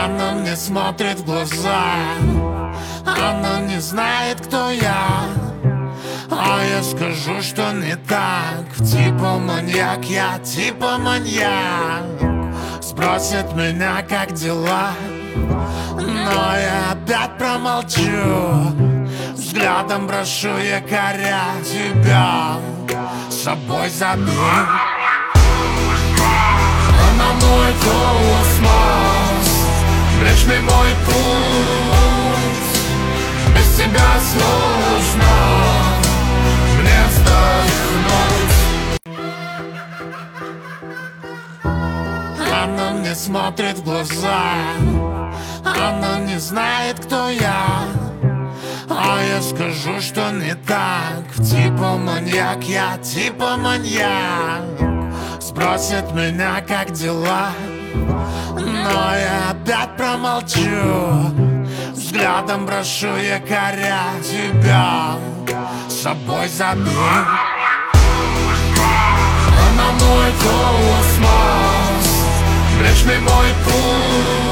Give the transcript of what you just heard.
Она мне смотрит в глаза, она не знает, кто я. А я скажу, что не так. Типа маньяк, я типа маньяк. Спросит меня, как дела, но я опять промолчу. Взглядом брошу якоря, тебя с собой забью. Она мой космос, вечный мой путь. Без тебя сложно мне вздохнуть. Она мне смотрит в глаза, она не знает, кто я. А я скажу, что не так. Типа маньяк, я типа маньяк. Спросит меня, как дела, но я опять промолчу. Взглядом брошу якоря, тебя с собой забью. Она мой космос, вечный мой путь.